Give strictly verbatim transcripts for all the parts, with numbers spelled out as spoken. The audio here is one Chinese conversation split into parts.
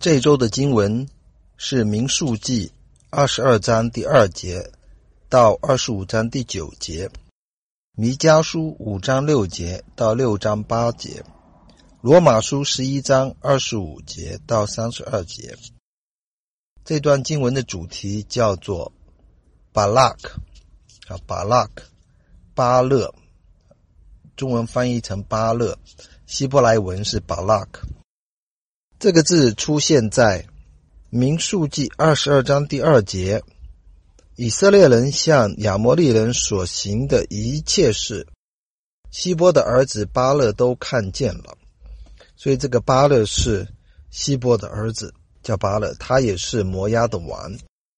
这一周的经文是民数记二十二章第二节到二十五章第九节，弥迦书五章六节到六章八节，罗马书十一章二十五节到三十二节。这段经文的主题叫做巴拉克啊，巴拉克巴勒，中文翻译成巴勒，希伯来文是巴拉克。这个字出现在民数记二十二章第二节，以色列人向亚摩利人所行的一切事，希波的儿子巴勒都看见了。所以这个巴勒是希波的儿子，叫巴勒，他也是摩押的王。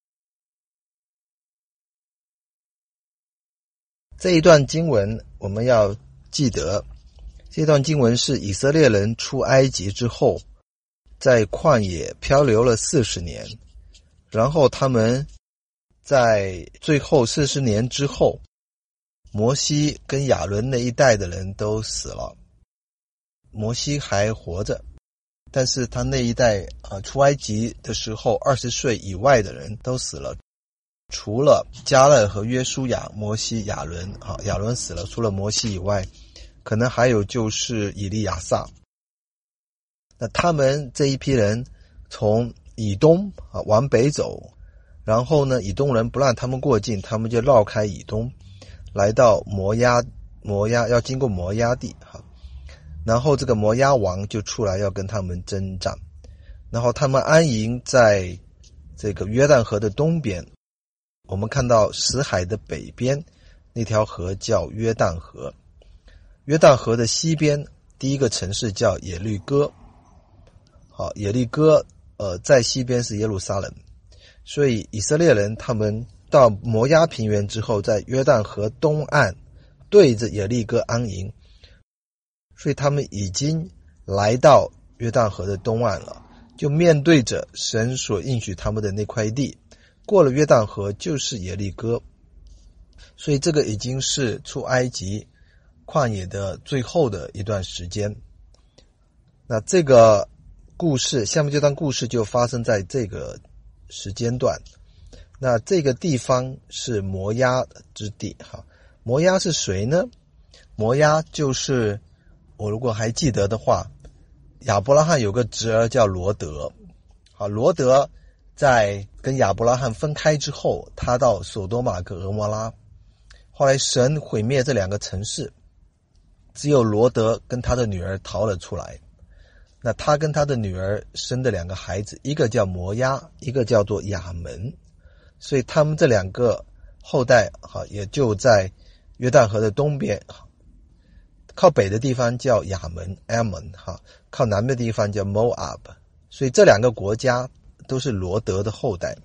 这一段经文我们要记得，这段经文是以色列人出埃及之后，在旷野漂流了四十年，然后他们在最后四十年之后，摩西跟亚伦那一代的人都死了，摩西还活着，但是他那一代啊，出埃及的时候二十岁以外的人都死了，除了迦勒和约书亚，摩西、亚伦啊，亚伦死了，除了摩西以外，可能还有就是以利亚撒。那他们这一批人从以东啊往北走，然后呢，以东人不让他们过境，他们就绕开以东，来到摩押，摩押要经过摩押地哈，然后这个摩押王就出来要跟他们征战，然后他们安营在这个约旦河的东边，我们看到死海的北边那条河叫约旦河，约旦河的西边第一个城市叫耶利哥。好，耶利哥呃在西边是耶路撒冷，所以以色列人他们到摩押平原之后，在约旦河东岸对着耶利哥安营，所以他们已经来到约旦河的东岸了，就面对着神所应许他们的那块地，过了约旦河就是耶利哥，所以这个已经是出埃及旷野的最后的一段时间。那这个故事，下面这段故事就发生在这个时间段。那这个地方是摩押之地哈。摩押是谁呢？摩押就是我如果还记得的话，亚伯拉罕有个侄儿叫罗德。好，罗德在跟亚伯拉罕分开之后，他到索多玛跟俄摩拉，后来神毁灭这两个城市，只有罗德跟他的女儿逃了出来。那他跟他的女儿生的两个孩子，一个叫摩押，一个叫做亚门，所以他们这两个后代哈也就在约旦河的东边，靠北的地方叫亚门 Ammon 哈，靠南的地方叫 Moab， 所以这两个国家都是罗德的后代。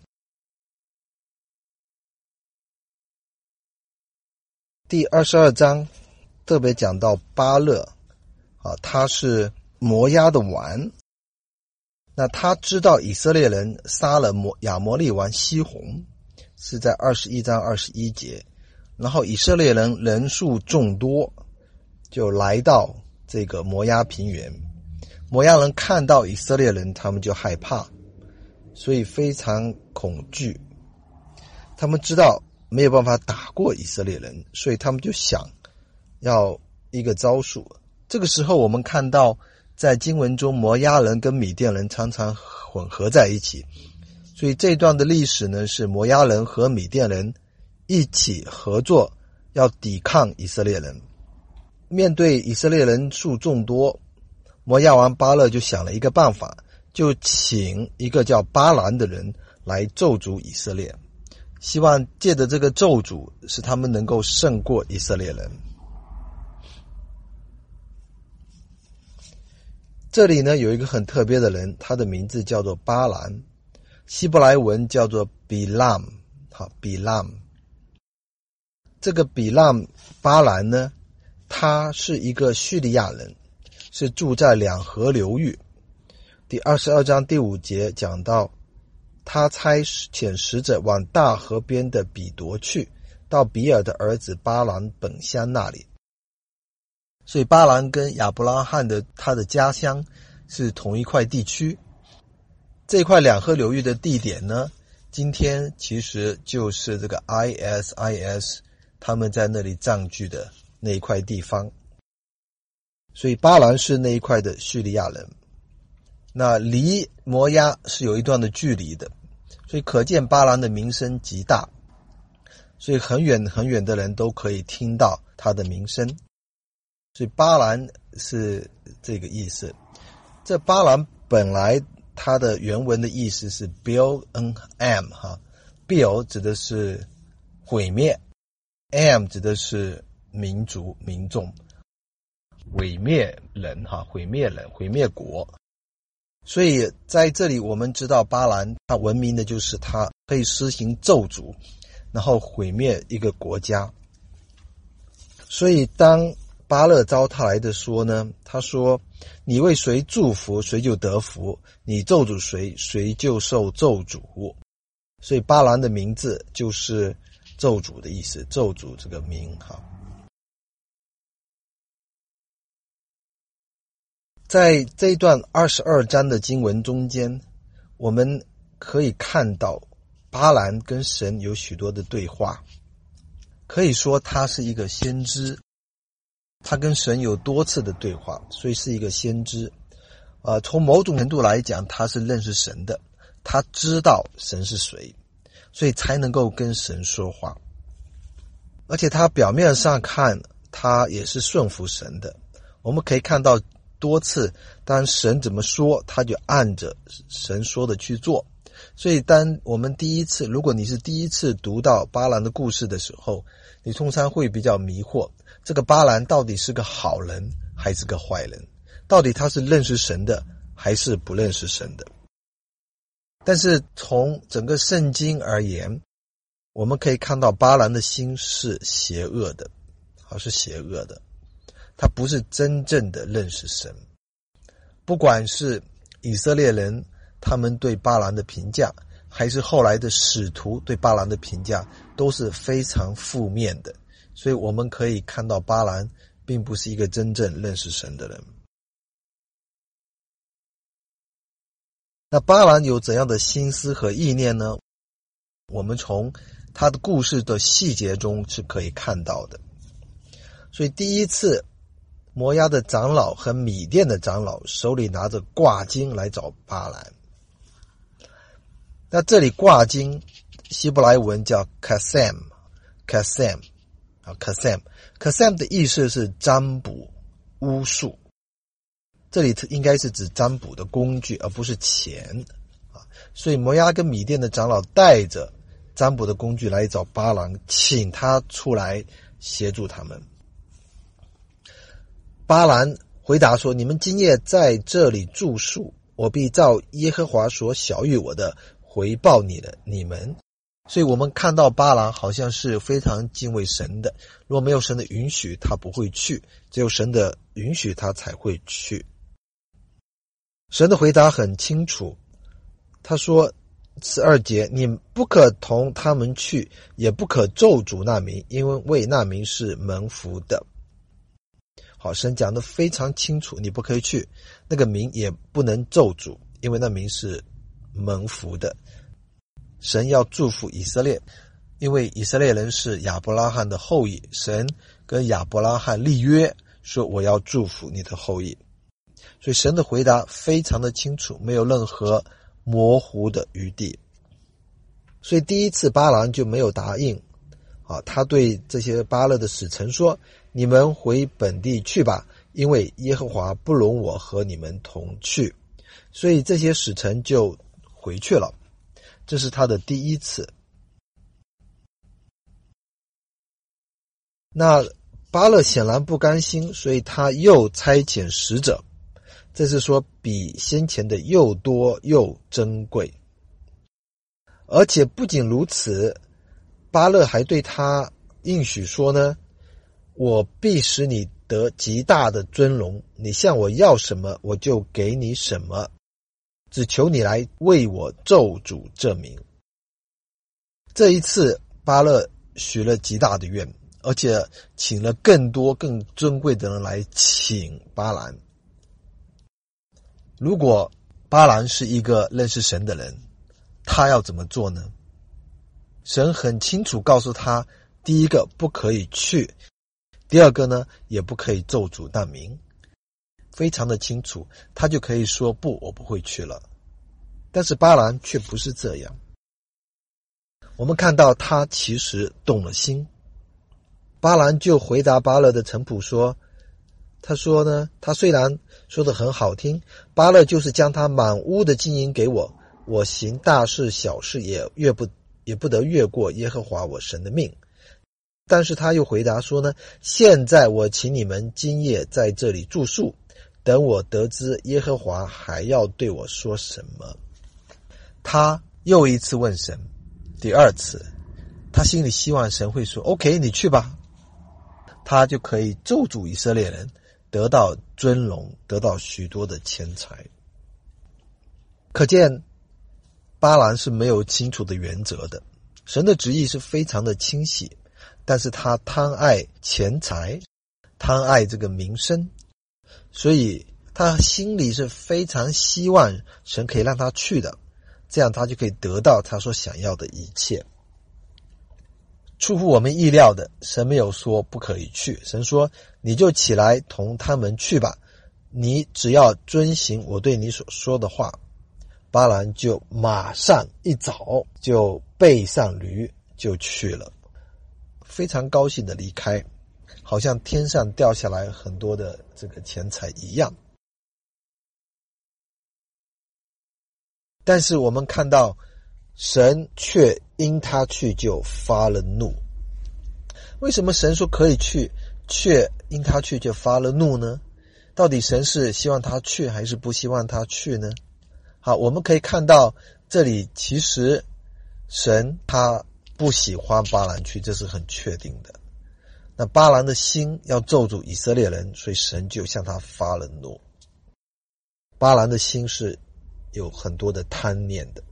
第二十二章特别讲到巴勒啊，他是摩押的王，那他知道以色列人杀了摩亚摩利王西宏，是在二十一章二十一节，然后以色列人人数众多，就来到这个摩押平原，摩押人看到以色列人，他们就害怕，所以非常恐惧，他们知道没有办法打过以色列人，所以他们就想要一个招数。这个时候我们看到在经文中，摩押人跟米甸人常常混合在一起，所以这段的历史呢，是摩押人和米甸人一起合作，要抵抗以色列人。面对以色列人数众多，摩押王巴勒就想了一个办法，就请一个叫巴兰的人来咒诅以色列，希望借着这个咒诅使他们能够胜过以色列人。这里呢有一个很特别的人，他的名字叫做巴兰，希伯来文叫做比拉姆，好，比拉姆。这个比拉姆巴兰呢，他是一个叙利亚人，是住在两河流域。第二十二章第五节讲到，他差遣使者往大河边的比夺去，到比尔的儿子巴兰本乡那里。所以巴兰跟亚伯拉罕的他的家乡是同一块地区。 这块两河流域的地点呢，今天其实就是这个 I S I S 他们在那里占据的那一块地方。所以巴兰是那一块的叙利亚人，那离摩押是有一段的距离的，所以可见巴兰的名声极大，所以很远很远的人都可以听到他的名声。所以巴兰是这个意思。这巴兰本来它的原文的意思是 build an am 哈 build 指的是毁灭， am 指的是民族民众，毁灭人哈，毁灭人，毁灭国。所以在这里我们知道巴兰他闻名的就是他可以施行咒诅，然后毁灭一个国家。所以当巴勒招他来的说呢，他说你为谁祝福谁就得福，你咒诅谁谁就受咒诅。所以巴兰的名字就是咒诅的意思，咒诅这个名哈。在这一段二十二章的经文中间，我们可以看到巴兰跟神有许多的对话，可以说他是一个先知，他跟神有多次的对话，所以是一个先知。呃，从某种程度来讲，他是认识神的，他知道神是谁，所以才能够跟神说话。而且他表面上看，他也是顺服神的。我们可以看到多次，当神怎么说，他就按着神说的去做。所以当我们第一次，如果你是第一次读到巴兰的故事的时候，你通常会比较迷惑，这个巴兰到底是个好人还是个坏人？到底他是认识神的还是不认识神的？但是从整个圣经而言，我们可以看到巴兰的心是邪恶的，好，是邪恶的。他不是真正的认识神。不管是以色列人他们对巴兰的评价，还是后来的使徒对巴兰的评价，都是非常负面的。所以我们可以看到巴兰并不是一个真正认识神的人。那巴兰有怎样的心思和意念呢？我们从他的故事的细节中是可以看到的。所以第一次摩押的长老和米甸的长老手里拿着挂金来找巴兰。那这里挂金希伯来文叫 kasem kasem 啊 kasem kasem 的意思是占卜巫术，这里应该是指占卜的工具，而不是钱啊。所以摩押跟米甸的长老带着占卜的工具来找巴兰，请他出来协助他们。巴兰回答说，你们今夜在这里住宿，我必照耶和华所晓谕我的回报你的你们。所以我们看到巴兰好像是非常敬畏神的，如果没有神的允许他不会去，只有神的允许他才会去。神的回答很清楚，他说十二节，你不可同他们去，也不可咒诅那民，因为为那民是蒙福的。好，神讲得非常清楚，你不可以去，那个民也不能咒诅，因为那民是蒙福的。神要祝福以色列，因为以色列人是亚伯拉罕的后裔，神跟亚伯拉罕立约，说我要祝福你的后裔。所以神的回答非常的清楚，没有任何模糊的余地。所以第一次巴兰就没有答应啊，他对这些巴勒的使臣说，你们回本地去吧，因为耶和华不容我和你们同去。所以这些使臣就回去了，这是他的第一次。那巴勒显然不甘心，所以他又差遣使者，这是说比先前的又多又珍贵。而且不仅如此，巴勒还对他应许说呢，我必使你得极大的尊荣，你向我要什么我就给你什么，只求你来为我咒诅这民。这一次巴勒许了极大的愿，而且请了更多更尊贵的人来请巴兰。如果巴兰是一个认识神的人，他要怎么做呢？神很清楚告诉他，第一个不可以去，第二个呢也不可以咒诅那民，非常的清楚，他就可以说不，我不会去了。但是巴兰却不是这样，我们看到他其实动了心。巴兰就回答巴勒的臣仆说，他说呢，他虽然说得很好听，巴勒就是将他满屋的金银给我，我行大事小事也越不也不得越过耶和华我神的命。但是他又回答说呢，现在我请你们今夜在这里住宿，等我得知耶和华还要对我说什么。他又一次问神，第二次他心里希望神会说 OK 你去吧，他就可以咒诅以色列人，得到尊荣，得到许多的钱财。可见巴兰是没有清楚的原则的，神的旨意是非常的清晰，但是他贪爱钱财，贪爱这个名声，所以他心里是非常希望神可以让他去的，这样他就可以得到他所想要的一切。出乎我们意料的，神没有说不可以去，神说你就起来同他们去吧，你只要遵行我对你所说的话。巴兰就马上一早就背上驴就去了，非常高兴的离开，好像天上掉下来很多的这个钱财一样。但是我们看到神却因他去就发了怒。为什么神说可以去，却因他去就发了怒呢？到底神是希望他去还是不希望他去呢？好，我们可以看到这里其实神他不喜欢巴兰去，这是很确定的。那巴兰的心要咒诅以色列人，所以神就向他发了怒。巴兰的心是有很多的贪念的。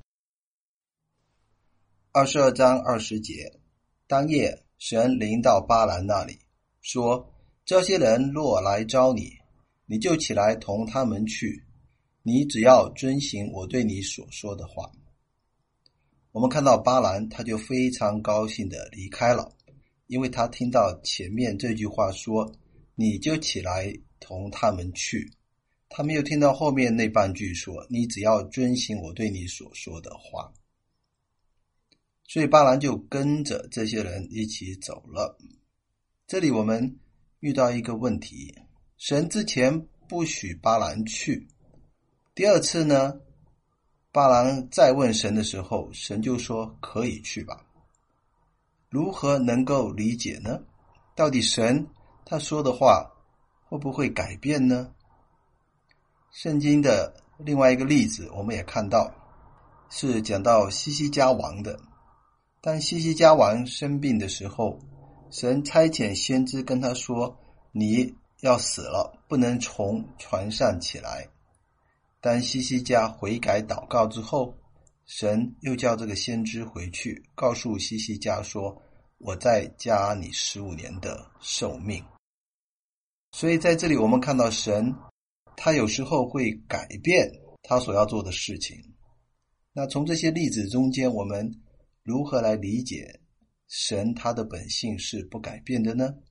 二十二章二十节，当夜神临到巴兰那里，说：这些人若来招你，你就起来同他们去，你只要遵行我对你所说的话。我们看到巴兰他就非常高兴的离开了，因为他听到前面这句话说你就起来同他们去，他没有听到后面那半句说你只要遵行我对你所说的话。所以巴兰就跟着这些人一起走了。这里我们遇到一个问题，神之前不许巴兰去，第二次呢，巴兰再问神的时候，神就说可以去吧。如何能够理解呢？到底神他说的话会不会改变呢？圣经的另外一个例子我们也看到，是讲到西西家王的。当西西家王生病的时候，神差遣先知跟他说，你要死了，不能从床上起来。当西西家悔改祷告之后，神又叫这个先知回去，告诉西西家说，我再加你十五年的寿命。所以在这里我们看到神他有时候会改变他所要做的事情。那从这些例子中间，我们如何来理解神他的本性是不改变的呢？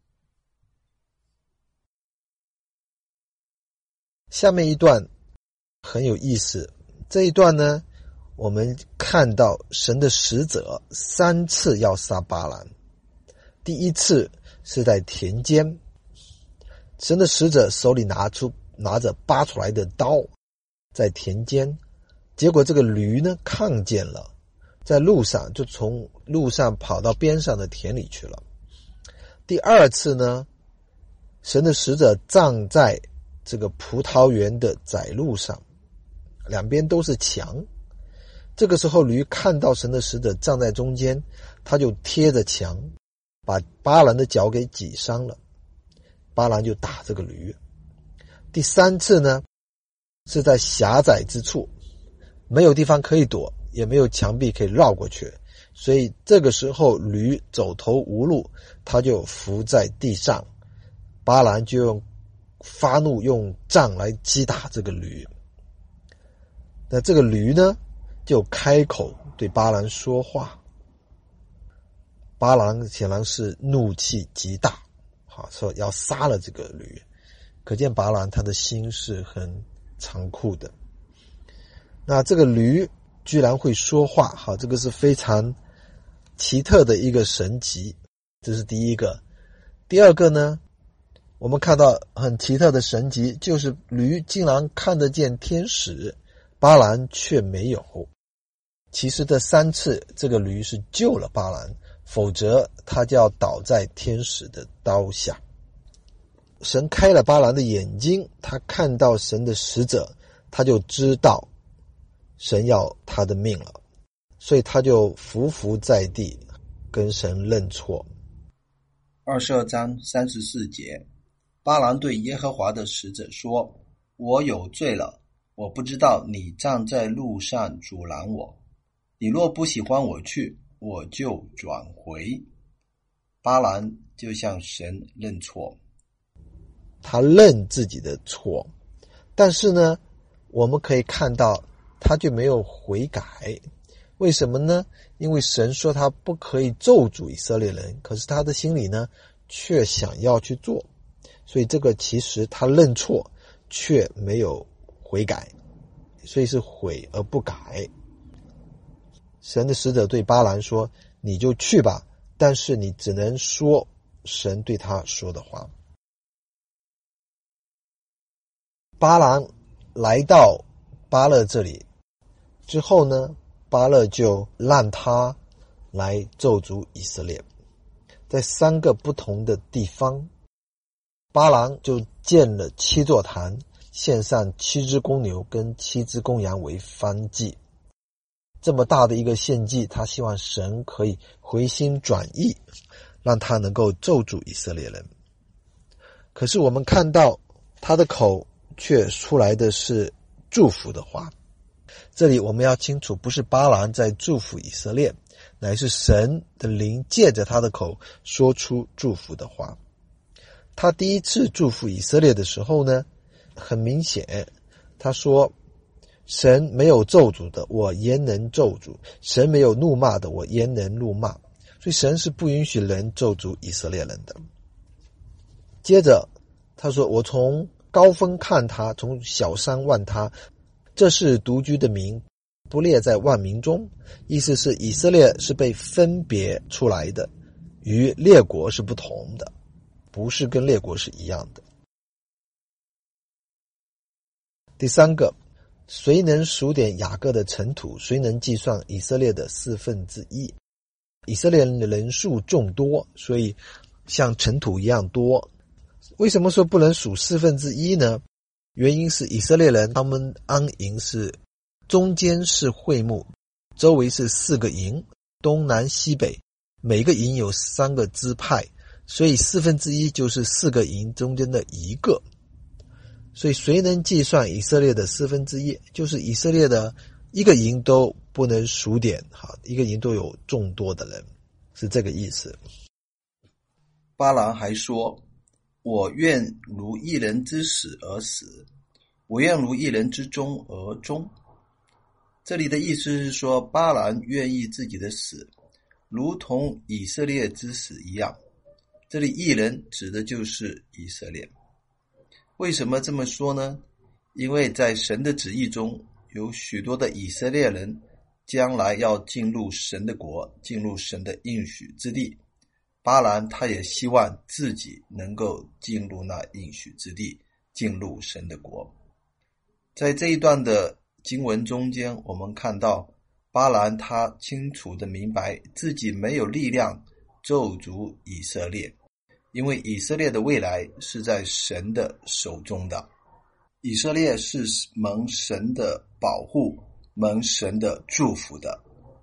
下面一段很有意思，这一段呢，我们看到神的使者三次要杀巴兰。第一次是在田间，神的使者手里拿出拿着拔出来的刀，在田间，结果这个驴呢看见了，在路上就从路上跑到边上的田里去了。第二次呢，神的使者站在这个葡萄园的窄路上，两边都是墙。这个时候驴看到神的使者站在中间，他就贴着墙把巴兰的脚给挤伤了，巴兰就打这个驴。第三次呢，是在狭窄之处，没有地方可以躲，也没有墙壁可以绕过去，所以这个时候驴走投无路，他就伏在地上，巴兰就用发怒用杖来击打这个驴。 那这个驴呢，就开口对巴兰说话。巴兰显然是怒气极大，好，说要杀了这个驴。可见巴兰他的心是很残酷的。那这个驴居然会说话，好，这个是非常奇特的一个神迹，这是第一个。第二个呢，我们看到很奇特的神迹，就是驴竟然看得见天使，巴兰却没有。其实这三次这个驴是救了巴兰，否则他就要倒在天使的刀下。神开了巴兰的眼睛，他看到神的使者，他就知道神要他的命了，所以他就伏伏在地跟神认错。 二十二章三十四节，巴兰对耶和华的使者说，我有罪了，我不知道你站在路上阻拦我，你若不喜欢我去，我就转回。巴兰就向神认错， 他认自己的错，但是呢，我们可以看到他就没有悔改。为什么呢？因为神说他不可以咒诅以色列人，可是他的心里呢却想要去做，所以这个其实他认错却没有悔改，所以是悔而不改。神的使者对巴兰说，你就去吧，但是你只能说神对他说的话。巴兰来到巴勒这里之后呢，巴勒就让他来咒诅以色列。在三个不同的地方，巴兰就建了七座坛，献上七只公牛跟七只公羊为燔祭。这么大的一个献祭，他希望神可以回心转意，让他能够咒诅以色列人。可是我们看到他的口却出来的是祝福的话。这里我们要清楚，不是巴兰在祝福以色列，乃是神的灵借着他的口说出祝福的话。他第一次祝福以色列的时候呢，很明显他说，神没有咒诅的，我焉能咒诅？神没有怒骂的，我焉能怒骂？所以神是不允许人咒诅以色列人的。接着他说，我从高峰看他，从小山望他，这是独居的民，不列在万民中。意思是以色列是被分别出来的，与列国是不同的，不是跟列国是一样的。第三个，谁能数点雅各的尘土？谁能计算以色列的四分之一？以色列人的人数众多，所以像尘土一样多。为什么说不能数四分之一呢？原因是以色列人他们安营是中间是会幕，周围是四个营，东南西北，每个营有三个支派，所以四分之一就是四个营中间的一个。所以谁能计算以色列的四分之一？就是以色列的一个营都不能数点，好，一个营都有众多的人，是这个意思。 巴兰还说，我愿如一人之死而死，我愿如一人之终而终。这里的意思是说，巴兰愿意自己的死如同以色列之死一样。这里一人指的就是以色列。为什么这么说呢？因为在神的旨意中，有许多的以色列人将来要进入神的国，进入神的应许之地。巴兰他也希望自己能够进入那应许之地，进入神的国。在这一段的经文中间，我们看到巴兰他清楚地明白自己没有力量咒诅以色列，因为以色列的未来是在神的手中的，以色列是蒙神的保护，蒙神的祝福的。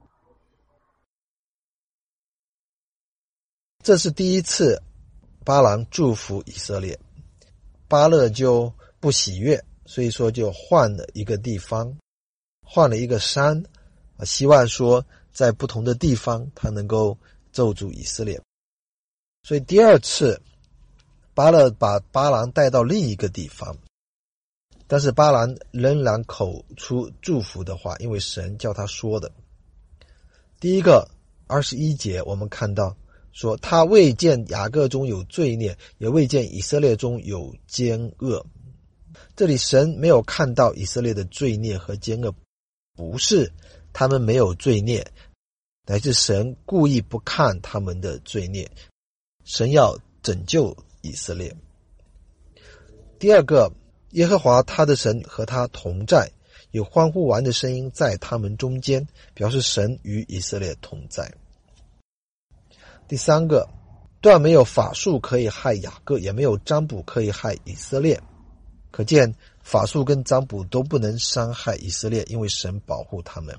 这是第一次巴兰祝福以色列，巴勒就不喜悦，所以说就换了一个地方，换了一个山，希望说在不同的地方他能够咒诅以色列。所以第二次巴勒把巴兰带到另一个地方， 但是巴兰仍然口出祝福的话，因为神叫他说的。第一个二十一节我们看到说，他未见雅各中有罪孽，也未见以色列中有奸恶。这里神没有看到以色列的罪孽和奸恶，不是他们没有罪孽，乃是神故意不看他们的罪孽，神要拯救以色列。第二个，耶和华他的神和他同在，有欢呼完的声音在他们中间，表示神与以色列同在。第三个，断没有法术可以害雅各，也没有占卜可以害以色列。可见法术跟占卜都不能伤害以色列，因为神保护他们。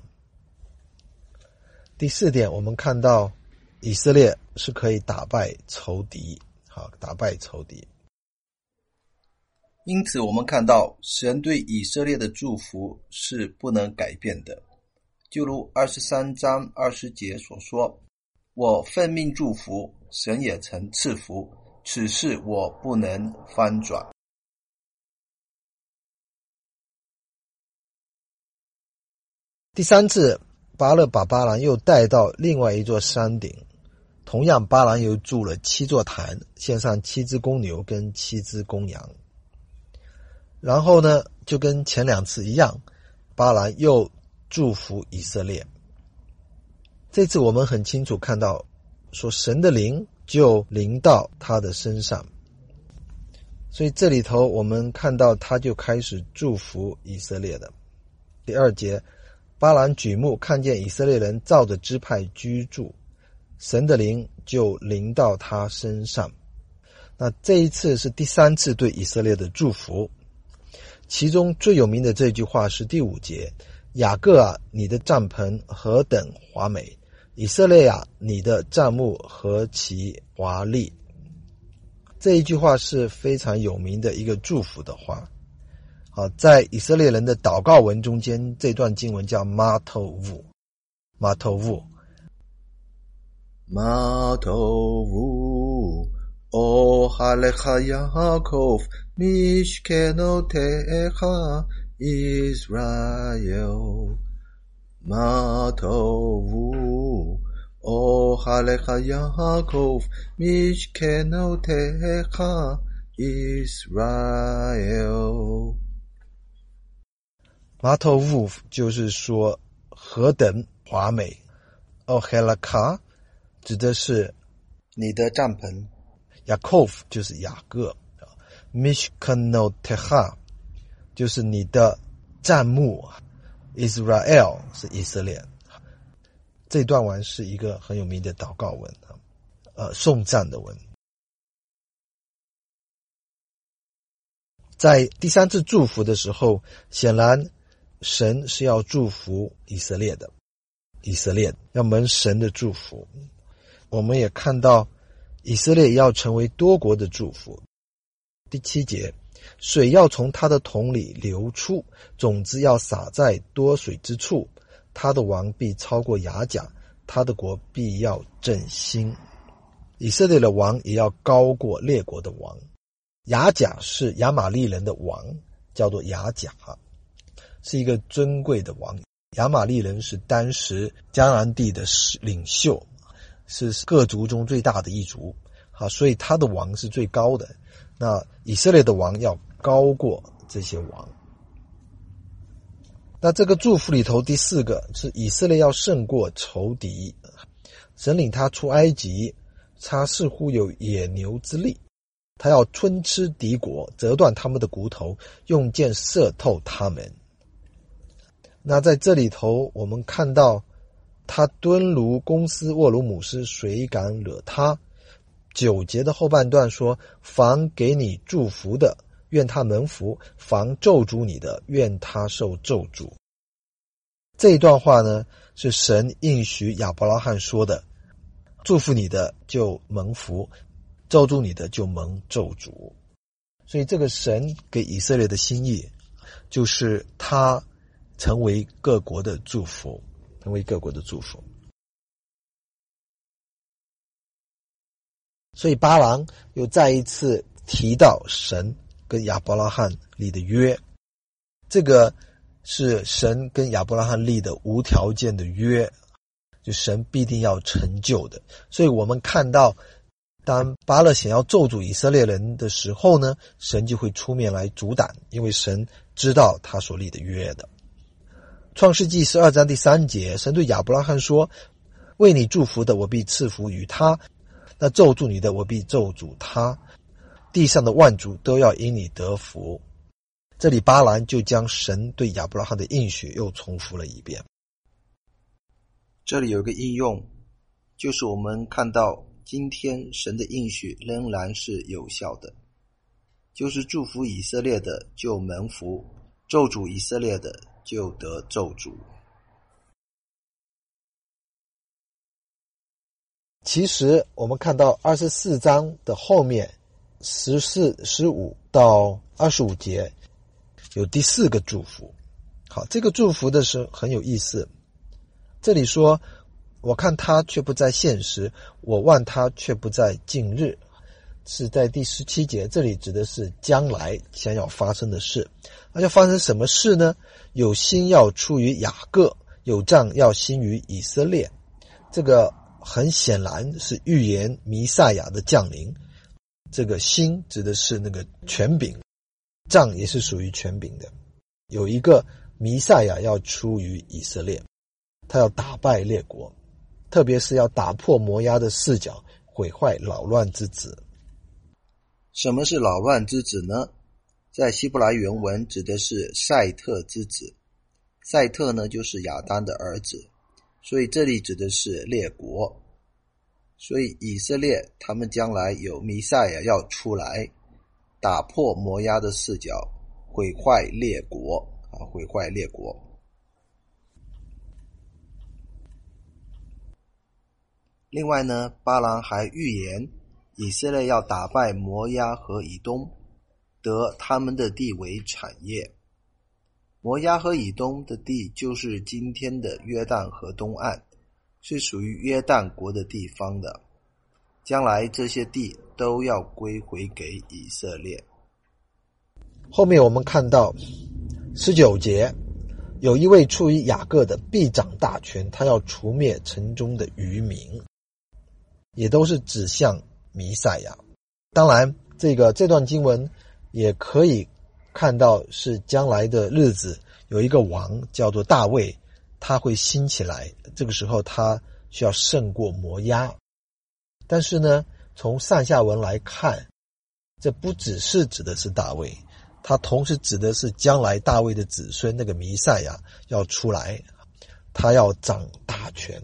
第四点，我们看到以色列是可以打败仇敌，好，打败仇敌。 因此我们看到神对以色列的祝福是不能改变的，就如二十三章二十节所说，我奉命祝福，神也曾赐福，此事我不能翻转。 第三次巴勒把巴兰又带到另外一座山顶，同样巴兰又筑了七座坛，献上七只公牛跟七只公羊。然后呢，就跟前两次一样，巴兰又祝福以色列。这次我们很清楚看到说，神的灵就临到他的身上，所以这里头我们看到他就开始祝福以色列的。第二节，巴兰举目看见以色列人照着支派居住，神的灵就临到他身上。那这一次是第三次对以色列的祝福，其中最有名的这句话是第五节，雅各啊，你的帐篷何等华美，以色列啊，你的帐幕何其华丽。这一句话是非常有名的一个祝福的话。好，在以色列人的祷告文中间，这段经文叫马头乌，马头乌， 马头乌אוהלך יעקב משכנותיך ישראל מה טובו אוהלך יעקב משכנותיך ישראל。 马头乌就是说何等华美，哦黑拉卡指的是你的帐篷， 雅各夫就是雅各， Mishkanotecha 就是你的帐幕， Israel 是以色列。这段文是一个很有名的祷告文，呃，颂赞的文。在第三次祝福的时候，显然神是要祝福以色列的，以色列要蒙神的祝福。我们也看到以色列要成为多国的祝福。第七节，水要从他的桶里流出，种子要撒在多水之处，他的王必超过亚甲，他的国必要振兴。以色列的王也要高过列国的王。亚甲是亚玛利人的王，叫做亚甲，是一个尊贵的王。亚玛利人是当时迦南地的领袖，是各族中最大的一族，好，所以他的王是最高的。那以色列的王要高过这些王。那这个祝福里头第四个是以色列要胜过仇敌，神领他出埃及，他似乎有野牛之力，他要吞吃敌国，折断他们的骨头，用剑射透他们。那在这里头我们看到他蹲如公狮，卧如母狮，谁敢惹他？九节的后半段说，凡给你祝福的，愿他蒙福；凡咒诅你的，愿他受咒诅。这一段话呢，是神应许亚伯拉罕说的，祝福你的就蒙福，咒诅你的就蒙咒诅。所以这个神给以色列的心意，就是他成为各国的祝福，成为各国的祝福。所以巴郎又再一次提到神跟亚伯拉罕立的约， 这个是神跟亚伯拉罕立的无条件的约，就神必定要成就的。所以我们看到当巴勒想要咒诅以色列人的时候呢，神就会出面来阻挡，因为神知道他所立的约的。创世纪十二章第三节，神对亚伯拉罕说，为你祝福的我必赐福于他，那咒诅你的我必咒诅他，地上的万族都要因你得福。这里巴兰就将神对亚伯拉罕的应许又重复了一遍。 这里有个应用，就是我们看到今天神的应许仍然是有效的，就是祝福以色列的就蒙福，咒诅以色列的就得咒诅。 其实我们看到二十四章的后面十四、十五到二十五节有第四个祝福。好，这个祝福的时候很有意思。这里说，我看他却不在现时，我望他却不在近日，是在第十七节，这里指的是将来将要发生的事。那要发生什么事呢？有星要出于雅各，有杖要兴于以色列。这个很显然是预言弥赛亚的降临。这个星指的是那个权柄，杖也是属于权柄的。有一个弥赛亚要出于以色列，他要打败列国，特别是要打破摩押的四角，毁坏扰乱之子。 什么是扰乱之子呢？在希伯来原文指的是赛特之子，赛特呢就是亚当的儿子，所以这里指的是列国。所以以色列他们将来有弥赛亚要出来，打破摩押的四角，毁坏列国啊，毁坏列国。另外呢，巴兰还预言以色列要打败摩押和以东，得他们的地为产业。摩押和以东的地就是今天的约旦河东岸，是属于约旦国的地方的，将来这些地都要归回给以色列。 后面我们看到十九节，有一位出于雅各的必掌大权，他要除灭城中的渔民，也都是指向弥赛亚。当然这个这段经文也可以看到是将来的日子有一个王叫做大卫，他会兴起来，这个时候他需要胜过摩押。但是呢，从上下文来看，这不只是指的是大卫，他同时指的是将来大卫的子孙那个弥赛亚要出来，他要掌大权。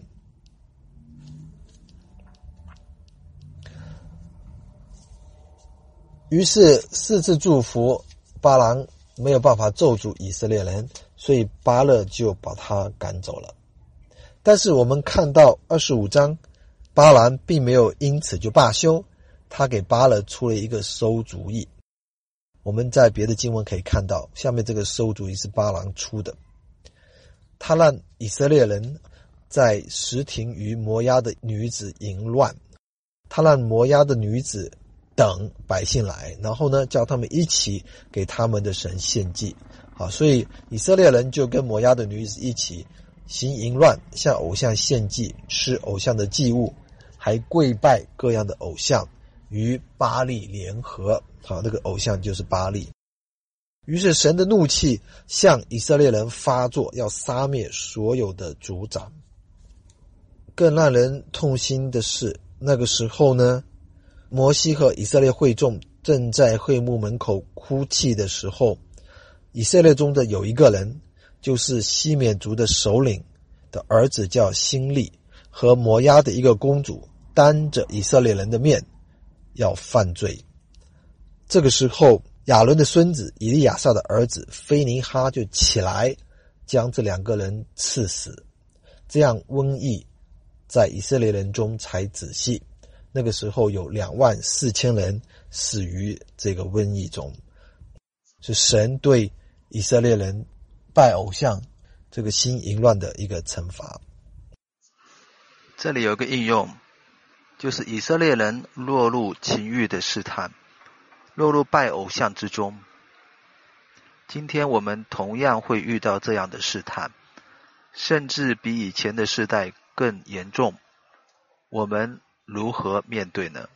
于是四次祝福，巴兰没有办法咒诅以色列人，所以巴勒就把他赶走了。但是我们看到二十五章，巴兰并没有因此就罢休，他给巴勒出了一个馊主意。我们在别的经文可以看到，下面这个馊主意是巴兰出的。他让以色列人在什亭与摩押的女子淫乱，他让摩押的女子等百姓来，然后呢叫他们一起给他们的神献祭。好，所以以色列人就跟摩押的女子一起行淫乱，向偶像献祭，吃偶像的祭物，还跪拜各样的偶像，与巴力联合。好，那个偶像就是巴力。于是神的怒气向以色列人发作，要杀灭所有的族长。更让人痛心的是，那个时候呢，摩西和以色列会众正在会幕门口哭泣的时候，以色列中的有一个人，就是西缅族的首领的儿子叫辛利，和摩押的一个公主当着以色列人的面要犯罪。这个时候亚伦的孙子以利亚撒的儿子菲尼哈就起来将这两个人刺死，这样瘟疫在以色列人中才止息。那个时候有两万四千人死于这个瘟疫中，是神对以色列人拜偶像这个心淫乱的一个惩罚。 这里有个应用，就是以色列人落入情欲的试探，落入拜偶像之中。 今天我们同样会遇到这样的试探，甚至比以前的世代更严重。我们如何面对呢？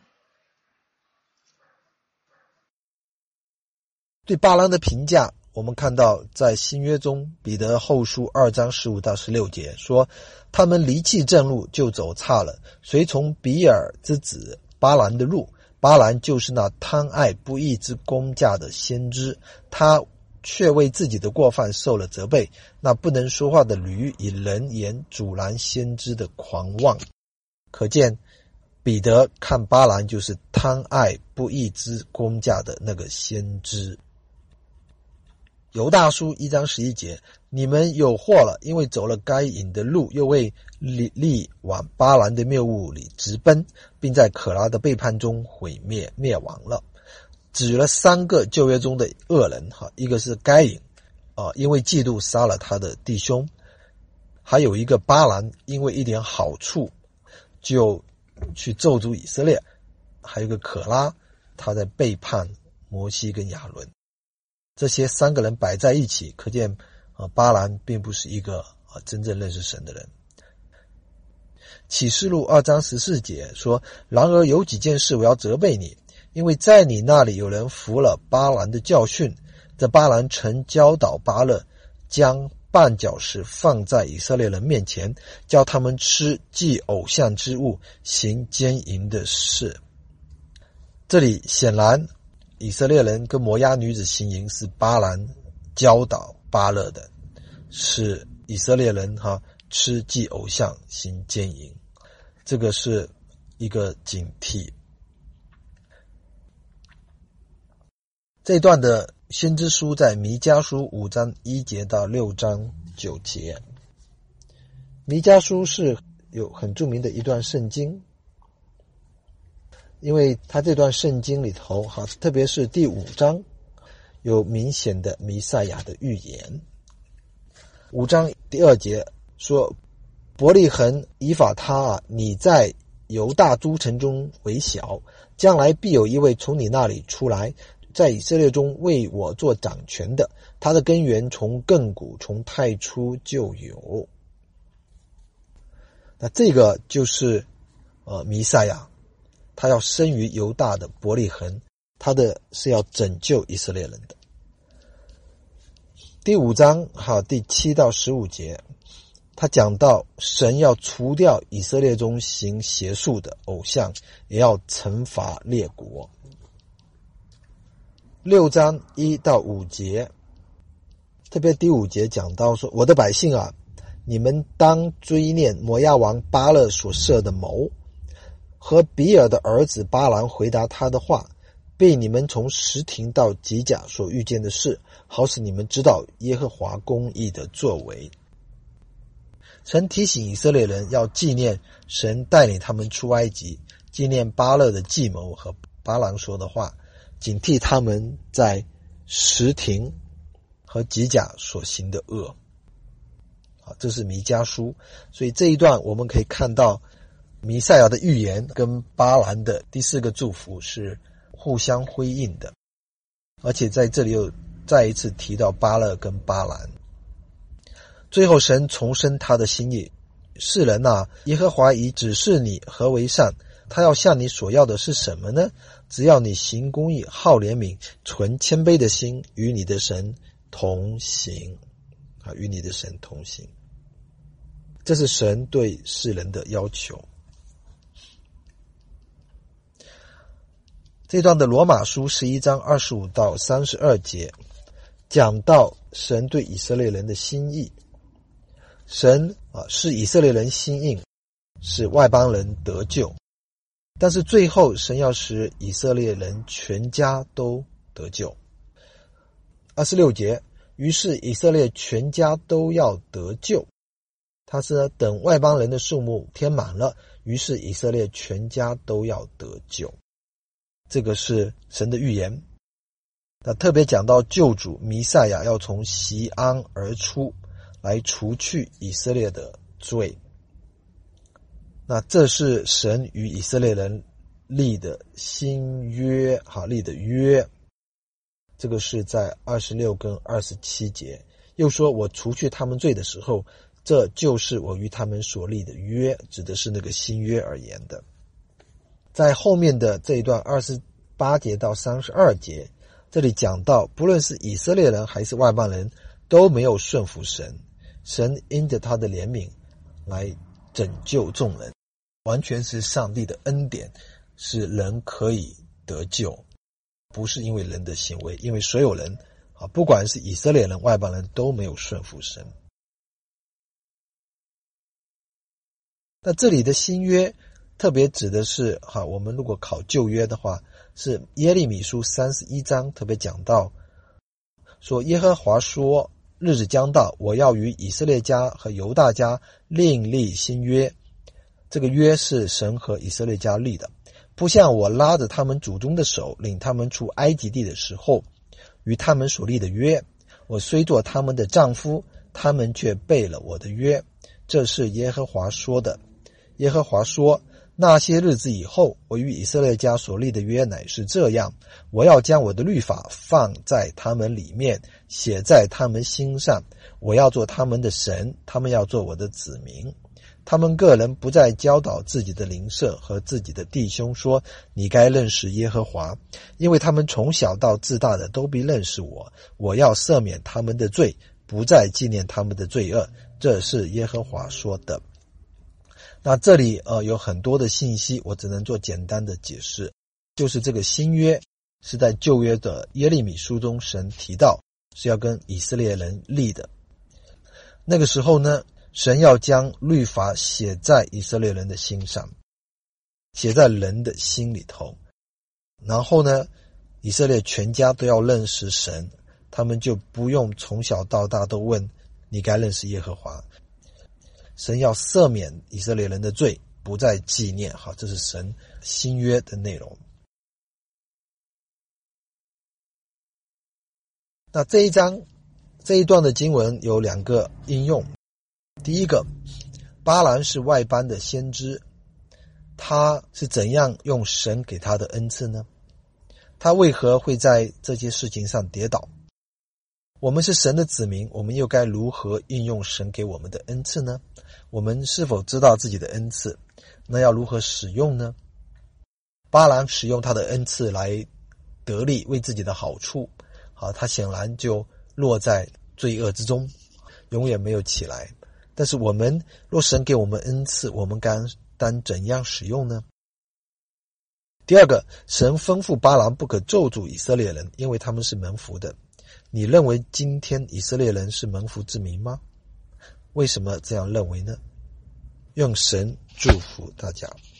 对巴郎的评价，我们看到在新约中彼得后书二章十五到十六节说，他们离弃正路，就走差了，随从比尔之子巴兰的路。巴兰就是那贪爱不义之工价的先知，他却为自己的过犯受了责备。那不能说话的驴以人言阻拦先知的狂妄。可见彼得看巴兰就是贪爱不义之工价的那个先知。犹大书一章十一节，你们有祸了，因为走了该隐的路，又为利利往巴兰的谬误里直奔，并在可拉的背叛中毁灭灭亡了。指了三个旧约中的恶人，一个是该隐，啊，因为嫉妒杀了他的弟兄；还有一个巴兰，因为一点好处就去咒诅以色列；还有一个可拉，他在背叛摩西跟亚伦。这些三个人摆在一起，可见啊，巴兰并不是一个啊真正认识神的人。启示录二章十四节说，然而有几件事我要责备你，因为在你那里有人服了巴兰的教训。这巴兰曾教导巴勒，将绊脚石放在以色列人面前，叫他们吃祭偶像之物，行奸淫的事。这里显然以色列人跟摩押女子行淫是巴兰教导巴勒的，是以色列人哈吃祭偶像行奸淫，这个是一个警惕。这段的先知书在弥迦书五章一节到六章九节。弥迦书是有很著名的一段圣经，因为他这段圣经里头哈，特别是第五章有明显的弥赛亚的预言。五章第二节说，伯利恒以法他啊，你在犹大诸城中为小，将来必有一位从你那里出来，在以色列中为我做掌权的，他的根源从亘古从太初就有。那这个就是呃弥赛亚，他要生于犹大的伯利恒，他的是要拯救以色列人的。第五章哈第七到十五节，他讲到神要除掉以色列中行邪术的偶像，也要惩罚列国。六章一到五节，特别第五节讲到说，我的百姓啊，你们当追念摩押王巴勒所设的谋，和比尔的儿子巴兰回答他的话，被你们从什亭到吉甲所遇见的事，好使你们知道耶和华公义的作为。神提醒以色列人要纪念神带领他们出埃及，纪念巴勒的计谋和巴兰说的话，警惕他们在什亭和吉甲所行的恶。好，这是弥迦书。所以这一段我们可以看到弥赛亚的预言跟巴兰的第四个祝福是互相辉映的，而且在这里又再一次提到巴勒跟巴兰。最后神重申他的心意，世人啊，耶和华已指示你何为善，他要向你所要的是什么呢？只要你行公义，好怜悯，存谦卑的心，与你的神同行啊，与你的神同行。这是神对世人的要求。这段的罗马书十一章二十五到三十二节讲到神对以色列人的心意。神啊是以色列人心意，使外邦人得救，但是最后神要使以色列人全家都得救。二十六节，于是以色列全家都要得救，他是等外邦人的数目填满了，于是以色列全家都要得救。这个是神的预言。那特别讲到救主弥赛亚要从锡安而出，来除去以色列的罪。那这是神与以色列人立的新约，好，立的约。 这个是在二十六跟二十七节。又说我除去他们罪的时候，这就是我与他们所立的约，指的是那个新约而言的。在后面的这一段二十八节到三十二节，这里讲到不论是以色列人还是外邦人都没有顺服神，神因着他的怜悯来拯救众人，完全是上帝的恩典，使人可以得救，不是因为人的行为，因为所有人啊，不管是以色列人外邦人都没有顺服神。那这里的新约特别指的是哈，我们如果考旧约的话，是耶利米书三十一章特别讲到说，耶和华说，日子将到，我要与以色列家和犹大家另立新约。这个约是神和以色列家立的，不像我拉着他们祖宗的手领他们出埃及地的时候与他们所立的约，我虽做他们的丈夫，他们却背了我的约。这是耶和华说的。耶和华说，那些日子以后，我与以色列家所立的约乃是这样，我要将我的律法放在他们里面，写在他们心上，我要做他们的神，他们要做我的子民。他们个人不再教导自己的邻舍和自己的弟兄说，你该认识耶和华，因为他们从小到自大的都必认识我，我要赦免他们的罪，不再纪念他们的罪恶。这是耶和华说的。那这里呃有很多的信息，我只能做简单的解释，就是这个新约是在旧约的耶利米书中神提到是要跟以色列人立的。那个时候呢，神要将律法写在以色列人的心上，写在人的心里头，然后呢，以色列全家都要认识神，他们就不用从小到大都问你该认识耶和华。神要赦免以色列人的罪，不再纪念。好，这是神新约的内容。那这一章这一段的经文有两个应用。第一个，巴兰是外邦的先知，他是怎样用神给他的恩赐呢？他为何会在这些事情上跌倒？我们是神的子民，我们又该如何运用神给我们的恩赐呢？我们是否知道自己的恩赐？那要如何使用呢？巴兰使用他的恩赐来得利，为自己的好处，好，他显然就落在罪恶之中，永远没有起来。但是我们若神给我们恩赐，我们该当怎样使用呢？第二个，神吩咐巴兰不可咒诅以色列人，因为他们是蒙福的。你认为今天以色列人是蒙福之民吗？为什么这样认为呢？愿神祝福大家。